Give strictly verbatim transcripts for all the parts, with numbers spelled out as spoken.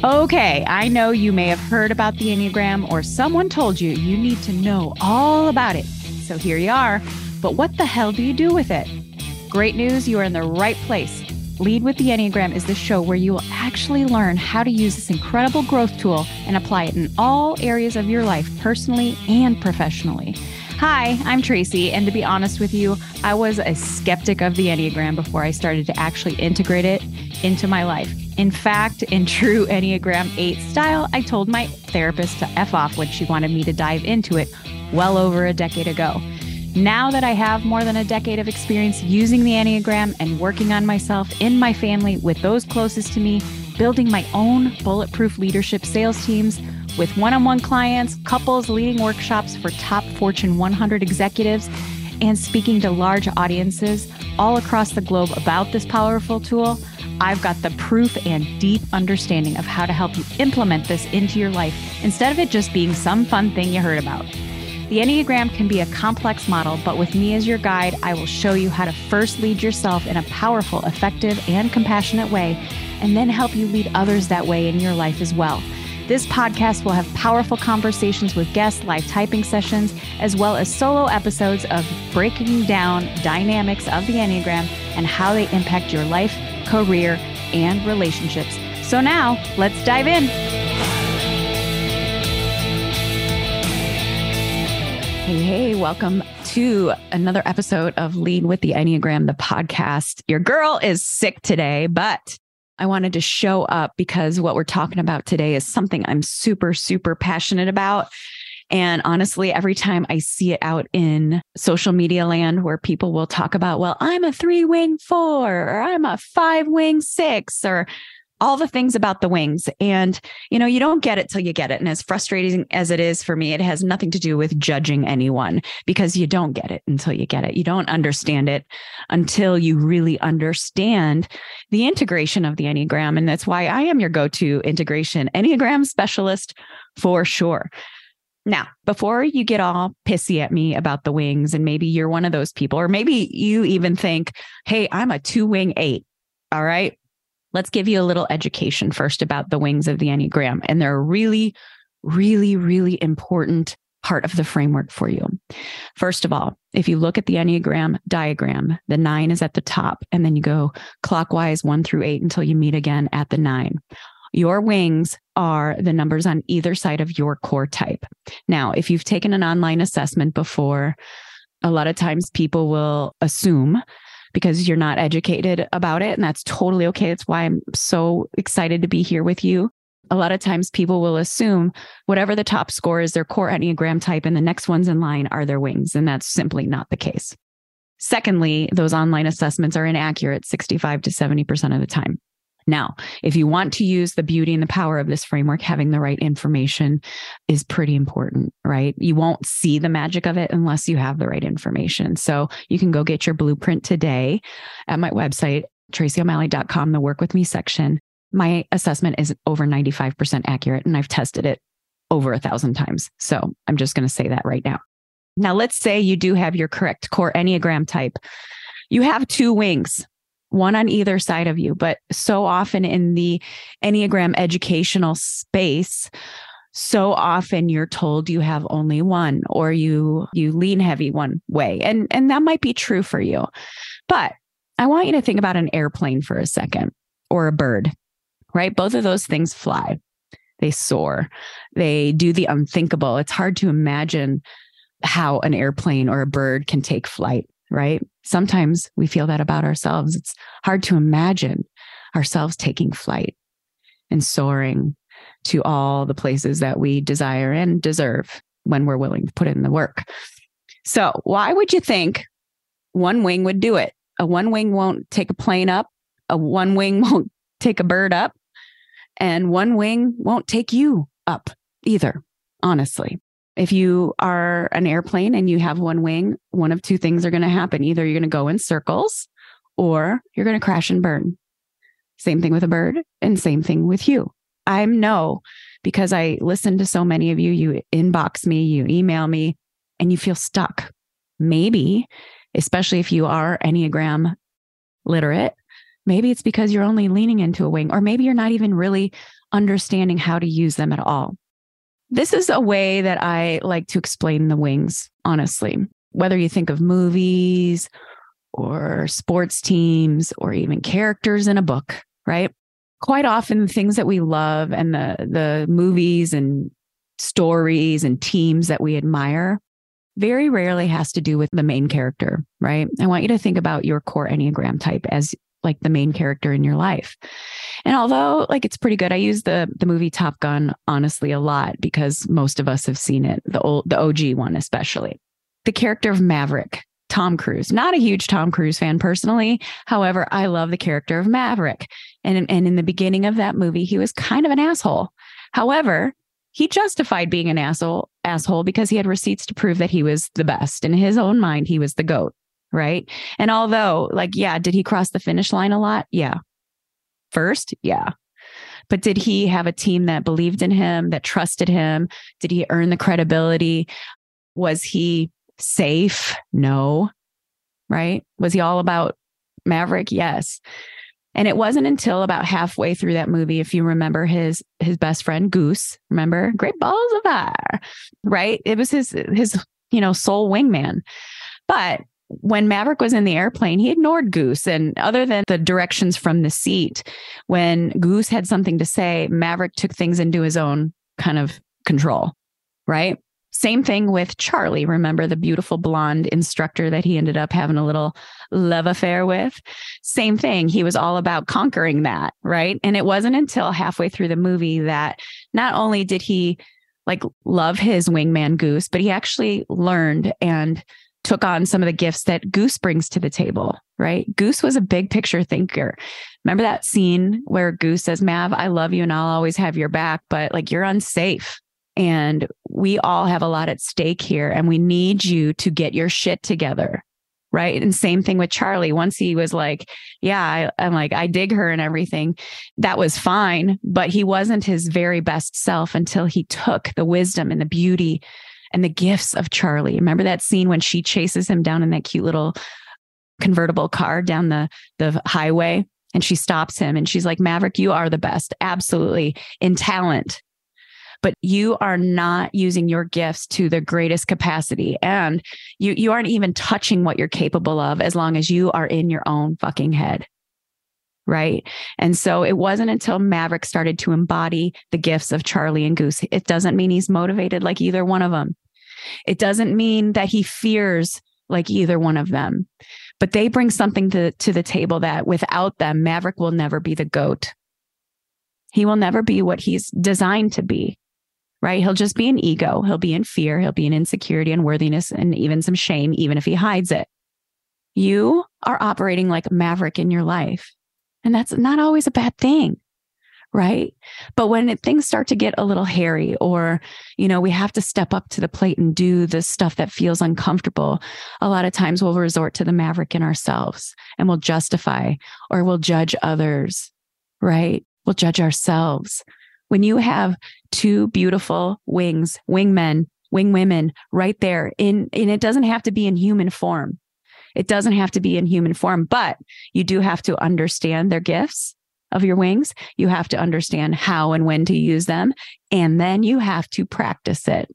Okay, I know you may have heard about the Enneagram or someone told you you need to know all about it. So here you are. But what the hell do you do with it? Great news, you are in the right place. Lead with the Enneagram is the show where you will actually learn how to use this incredible growth tool and apply it in all areas of your life, personally and professionally. Hi, I'm Tracy, and to be honest with you, I was a skeptic of the Enneagram before I started to actually integrate it into my life. In fact, in true Enneagram eight style, I told my therapist to F off when she wanted me to dive into it well over a decade ago. Now that I have more than a decade of experience using the Enneagram and working on myself, in my family, with those closest to me, building my own bulletproof leadership sales teams, with one-on-one clients, couples, leading workshops for top Fortune one hundred executives, and speaking to large audiences all across the globe about this powerful tool, I've got the proof and deep understanding of how to help you implement this into your life instead of it just being some fun thing you heard about. The Enneagram can be a complex model, but with me as your guide, I will show you how to first lead yourself in a powerful, effective, and compassionate way, and then help you lead others that way in your life as well. This podcast will have powerful conversations with guests, live typing sessions, as well as solo episodes of breaking down dynamics of the Enneagram and how they impact your life, career, and relationships. So now, let's dive in. Hey, hey, welcome to another episode of Lead with the Enneagram, the podcast. Your girl is sick today, but I wanted to show up because what we're talking about today is something I'm super, super passionate about. And honestly, every time I see it out in social media land where people will talk about, well, I'm a three wing four, or I'm a five wing six, or all the things about the wings. And, you know, you don't get it till you get it. And as frustrating as it is for me, it has nothing to do with judging anyone, because you don't get it until you get it. You don't understand it until you really understand the integration of the Enneagram. And that's why I am your go-to integration Enneagram specialist for sure. Now, before you get all pissy at me about the wings, and maybe you're one of those people, or maybe you even think, hey, I'm a two wing eight. All right. Let's give you a little education first about the wings of the Enneagram. And they're a really, really, really important part of the framework for you. First of all, if you look at the Enneagram diagram, the nine is at the top, and then you go clockwise one through eight until you meet again at the nine. Your wings are the numbers on either side of your core type. Now, if you've taken an online assessment before, a lot of times people will assume, because you're not educated about it, and that's totally okay. That's why I'm so excited to be here with you. A lot of times people will assume whatever the top score is their core Enneagram type, and the next ones in line are their wings, and that's simply not the case. Secondly, those online assessments are inaccurate sixty-five to seventy percent of the time. Now, if you want to use the beauty and the power of this framework, having the right information is pretty important, right? You won't see the magic of it unless you have the right information. So you can go get your blueprint today at my website, tracy o'malley dot com, the work with me section. My assessment is over ninety-five percent accurate, and I've tested it over a thousand times. So I'm just going to say that right now. Now, let's say you do have your correct core Enneagram type. You have two wings, one on either side of you. But so often in the Enneagram educational space, so often you're told you have only one, or you you lean heavy one way. And, and that might be true for you. But I want you to think about an airplane for a second, or a bird, right? Both of those things fly. They soar. They do the unthinkable. It's hard to imagine how an airplane or a bird can take flight, right? Sometimes we feel that about ourselves. It's hard to imagine ourselves taking flight and soaring to all the places that we desire and deserve when we're willing to put in the work. So why would you think one wing would do it? A one wing won't take a plane up. A one wing won't take a bird up. And one wing won't take you up either, honestly. If you are an airplane and you have one wing, one of two things are going to happen. Either you're going to go in circles, or you're going to crash and burn. Same thing with a bird, and same thing with you. I know, because I listen to so many of you, you inbox me, you email me, and you feel stuck. Maybe, especially if you are Enneagram literate, maybe it's because you're only leaning into a wing, or maybe you're not even really understanding how to use them at all. This is a way that I like to explain the wings, honestly. Whether you think of movies or sports teams or even characters in a book, right? Quite often the things that we love and the, the movies and stories and teams that we admire very rarely has to do with the main character, right? I want you to think about your core Enneagram type as like the main character in your life. And although like it's pretty good, I use the the movie Top Gun honestly a lot because most of us have seen it, the old the O G one especially. The character of Maverick, Tom Cruise. Not a huge Tom Cruise fan personally. However, I love the character of Maverick. And, and in the beginning of that movie, he was kind of an asshole. However, he justified being an asshole asshole because he had receipts to prove that he was the best. In his own mind, he was the GOAT. Right. And although, like, yeah, did he cross the finish line a lot? Yeah. First, yeah. But did he have a team that believed in him, that trusted him? Did he earn the credibility? Was he safe? No. Right. Was he all about Maverick? Yes. And it wasn't until about halfway through that movie, if you remember his his best friend Goose, remember? Great balls of fire. Right. It was his his, you know, sole wingman. But when Maverick was in the airplane, he ignored Goose. And other than the directions from the seat, when Goose had something to say, Maverick took things into his own kind of control, right? Same thing with Charlie. Remember the beautiful blonde instructor that he ended up having a little love affair with? Same thing. He was all about conquering that, right? And it wasn't until halfway through the movie that not only did he like love his wingman Goose, but he actually learned and took on some of the gifts that Goose brings to the table, right? Goose was a big picture thinker. Remember that scene where Goose says, Mav, I love you and I'll always have your back, but like you're unsafe. And we all have a lot at stake here and we need you to get your shit together, right? And same thing with Charlie. Once he was like, yeah, I, I'm like, I dig her and everything. That was fine, but he wasn't his very best self until he took the wisdom and the beauty and the gifts of Charlie. Remember that scene when she chases him down in that cute little convertible car down the, the highway and she stops him and she's like, Maverick, you are the best. Absolutely. In talent. But you are not using your gifts to the greatest capacity. And you, you aren't even touching what you're capable of as long as you are in your own fucking head. Right. And so it wasn't until Maverick started to embody the gifts of Charlie and Goose. It doesn't mean he's motivated like either one of them. It doesn't mean that he fears like either one of them, but they bring something to, to the table that without them, Maverick will never be the GOAT. He will never be what he's designed to be, right? He'll just be an ego. He'll be in fear. He'll be in insecurity and worthiness and even some shame, even if he hides it. You are operating like a Maverick in your life. And that's not always a bad thing, right? But when it, things start to get a little hairy or, you know, we have to step up to the plate and do the stuff that feels uncomfortable, a lot of times we'll resort to the Maverick in ourselves and we'll justify or we'll judge others, right? We'll judge ourselves. When you have two beautiful wings, wingmen, wing women right there in, and it doesn't have to be in human form. It doesn't have to be in human form, but you do have to understand their gifts of your wings. You have to understand how and when to use them. And then you have to practice it,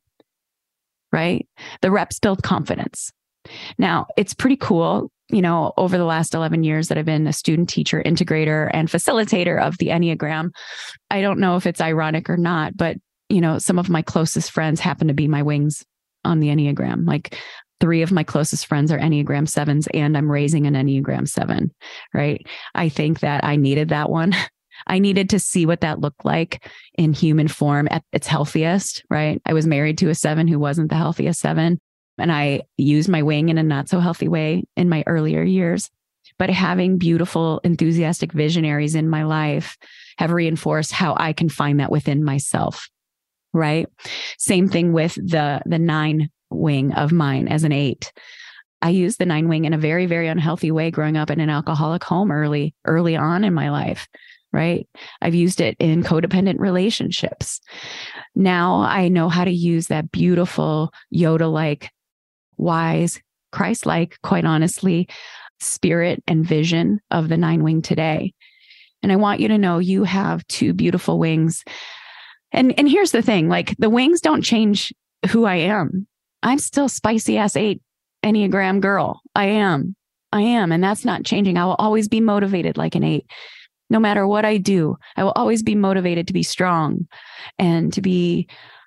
right? The reps build confidence. Now, it's pretty cool. You know, over the last eleven years that I've been a student teacher, integrator, and facilitator of the Enneagram, I don't know if it's ironic or not, but, you know, some of my closest friends happen to be my wings on the Enneagram. Like, three of my closest friends are Enneagram sevens, and I'm raising an Enneagram seven, right? I think that I needed that one. I needed to see what that looked like in human form at its healthiest, right? I was married to a seven who wasn't the healthiest seven, and I used my wing in a not so healthy way in my earlier years. But having beautiful, enthusiastic visionaries in my life have reinforced how I can find that within myself, right? Same thing with the, the nine wing of mine as an eight. I used the nine wing in a very, very unhealthy way growing up in an alcoholic home early, early on in my life, right? I've used it in codependent relationships. Now I know how to use that beautiful Yoda-like, wise, Christ-like, quite honestly, spirit and vision of the nine wing today. And I want you to know you have two beautiful wings. And, and here's the thing, like the wings don't change who I am. I'm still spicy ass eight Enneagram girl. I am. I am. And that's not changing. I will always be motivated like an eight. No matter what I do, I will always be motivated to be strong and to be,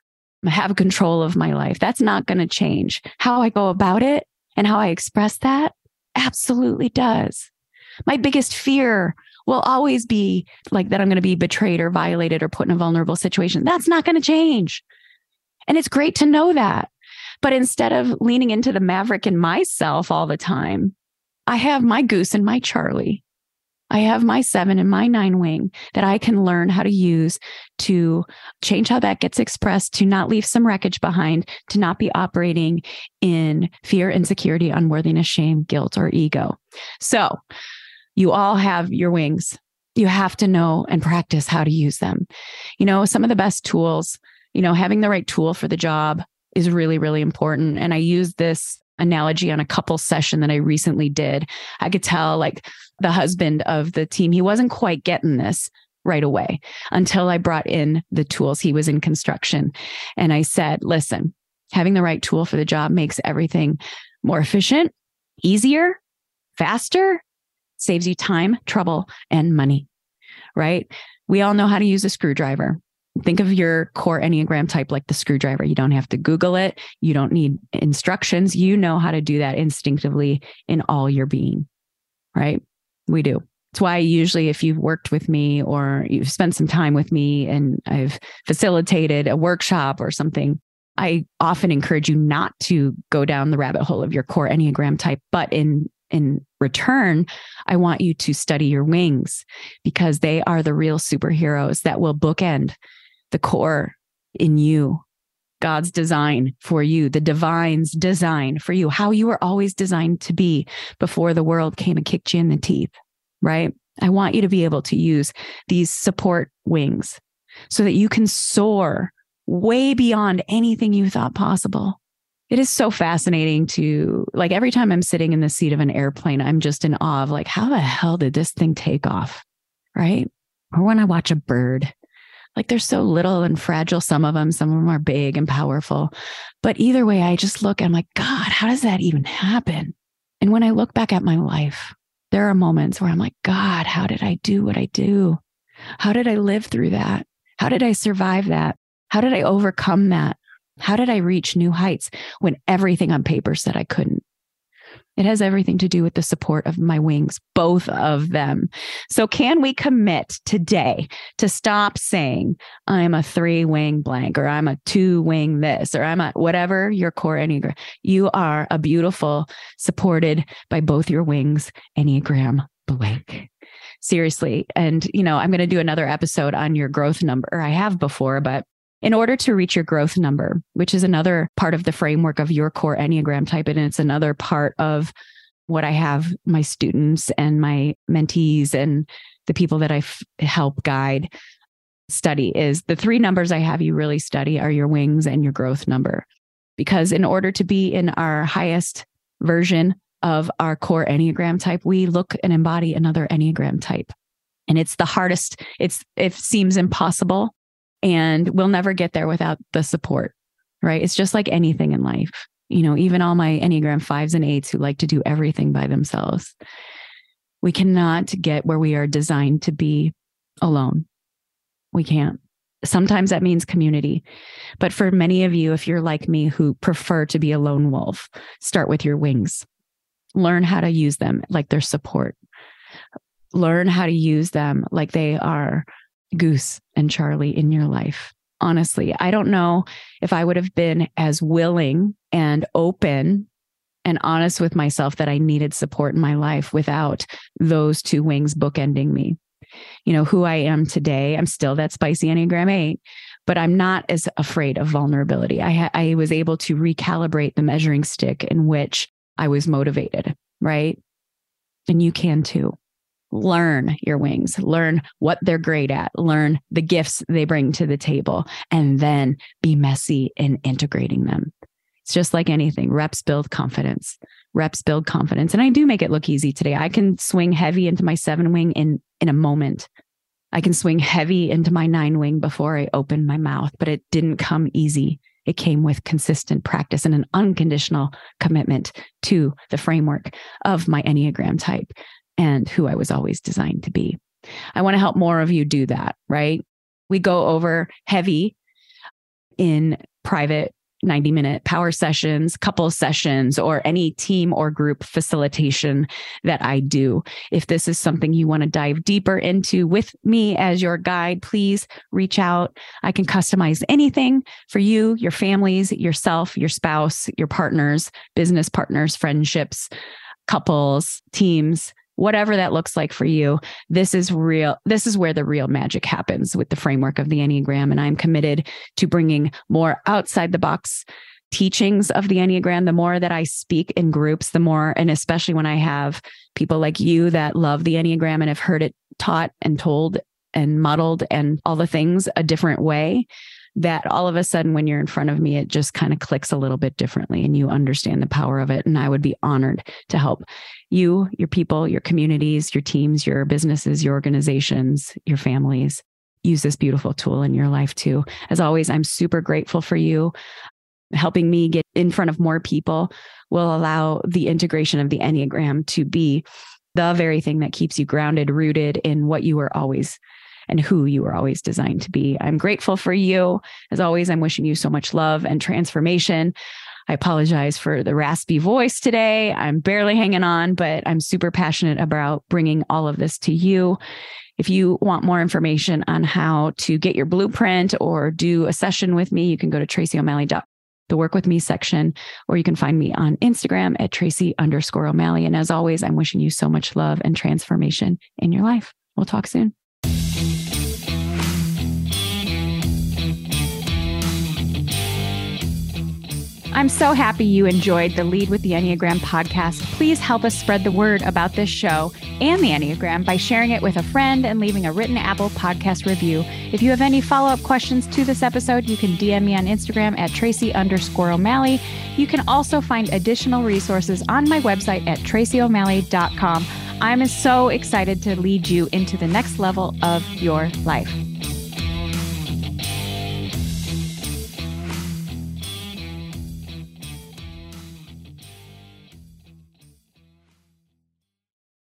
have control of my life. That's not going to change. How I go about it and how I express that absolutely does. My biggest fear will always be like that I'm going to be betrayed or violated or put in a vulnerable situation. That's not going to change. And it's great to know that. But instead of leaning into the maverick in myself all the time, I have my goose and my Charlie. I have my seven and my nine wing that I can learn how to use to change how that gets expressed, to not leave some wreckage behind, to not be operating in fear, insecurity, unworthiness, shame, guilt, or ego. So you all have your wings. You have to know and practice how to use them. You know, some of the best tools, you know, having the right tool for the job is really, really important. And I use this analogy on a couple session that I recently did. I could tell like the husband of the team, he wasn't quite getting this right away until I brought in the tools. He was in construction. And I said, listen, having the right tool for the job makes everything more efficient, easier, faster, saves you time, trouble, and money, right? We all know how to use a screwdriver. Think of your core Enneagram type like the screwdriver. You don't have to Google it. You don't need instructions. You know how to do that instinctively in all your being, right? We do. It's why usually if you've worked with me or you've spent some time with me and I've facilitated a workshop or something, I often encourage you not to go down the rabbit hole of your core Enneagram type, but in In return, I want you to study your wings because they are the real superheroes that will bookend the core in you, God's design for you, the divine's design for you, how you were always designed to be before the world came and kicked you in the teeth, right? I want you to be able to use these support wings so that you can soar way beyond anything you thought possible. It is so fascinating to, like, every time I'm sitting in the seat of an airplane, I'm just in awe of like, how the hell did this thing take off? Right? Or when I watch a bird, like they're so little and fragile. Some of them, some of them are big and powerful. But either way, I just look and I'm like, God, how does that even happen? And when I look back at my life, there are moments where I'm like, God, how did I do what I do? How did I live through that? How did I survive that? How did I overcome that? How did I reach new heights when everything on paper said I couldn't? It has everything to do with the support of my wings, both of them. So can we commit today to stop saying I'm a three wing blank or I'm a two wing this or I'm a whatever your core Enneagram. You are a beautiful, supported by both your wings Enneagram blank. Seriously. And, you know, I'm going to do another episode on your growth number. I have before, but in order to reach your growth number, which is another part of the framework of your core Enneagram type, and it's another part of what I have my students and my mentees and the people that I f- help guide study, is the three numbers I have you really study are your wings and your growth number. Because in order to be in our highest version of our core Enneagram type, we look and embody another Enneagram type. And it's the hardest. It's, it seems impossible. And we'll never get there without the support, right? It's just like anything in life. You know, even all my Enneagram fives and eights who like to do everything by themselves. We cannot get where we are designed to be alone. We can't. Sometimes that means community. But for many of you, if you're like me who prefer to be a lone wolf, start with your wings. Learn how to use them like they're support. Learn how to use them like they are Goose and Charlie in your life. Honestly, I don't know if I would have been as willing and open and honest with myself that I needed support in my life without those two wings bookending me. You know, who I am today, I'm still that spicy Enneagram eight, but I'm not as afraid of vulnerability. I, ha- I was able to recalibrate the measuring stick in which I was motivated, right? And you can too. Learn your wings, learn what they're great at, learn the gifts they bring to the table, and then be messy in integrating them. It's just like anything. Reps build confidence. Reps build confidence. And I do make it look easy today. I can swing heavy into my seven wing in, in a moment. I can swing heavy into my nine wing before I open my mouth, but it didn't come easy. It came with consistent practice and an unconditional commitment to the framework of my Enneagram type and who I was always designed to be. I want to help more of you do that, right? We go over heavy in private ninety minute power sessions, couple sessions, or any team or group facilitation that I do. If this is something you want to dive deeper into with me as your guide, please reach out. I can customize anything for you, your families, yourself, your spouse, your partners, business partners, friendships, couples, teams, whatever that looks like for you. This is real. This is where the real magic happens with the framework of the Enneagram. And I'm committed to bringing more outside the box teachings of the Enneagram. The more that I speak in groups, the more, and especially when I have people like you that love the Enneagram and have heard it taught and told and modeled and all the things a different way, that all of a sudden, when you're in front of me, it just kind of clicks a little bit differently and you understand the power of it. And I would be honored to help you, your people, your communities, your teams, your businesses, your organizations, your families use this beautiful tool in your life too. As always, I'm super grateful for you. Helping me get in front of more people will allow the integration of the Enneagram to be the very thing that keeps you grounded, rooted in what you were always and who you were always designed to be. I'm grateful for you. As always, I'm wishing you so much love and transformation. I apologize for the raspy voice today. I'm barely hanging on, but I'm super passionate about bringing all of this to you. If you want more information on how to get your blueprint or do a session with me, you can go to tracy o'malley dot com, the work with me section, or you can find me on Instagram at Tracy underscore O'Malley. And as always, I'm wishing you so much love and transformation in your life. We'll talk soon. I'm so happy you enjoyed the Lead with the Enneagram podcast. Please help us spread the word about this show and the Enneagram by sharing it with a friend and leaving a written Apple Podcast review. If you have any follow-up questions to this episode, you can D M me on Instagram at Tracy underscore O'Malley. You can also find additional resources on my website at tracy o'malley dot com. I'm so excited to lead you into the next level of your life.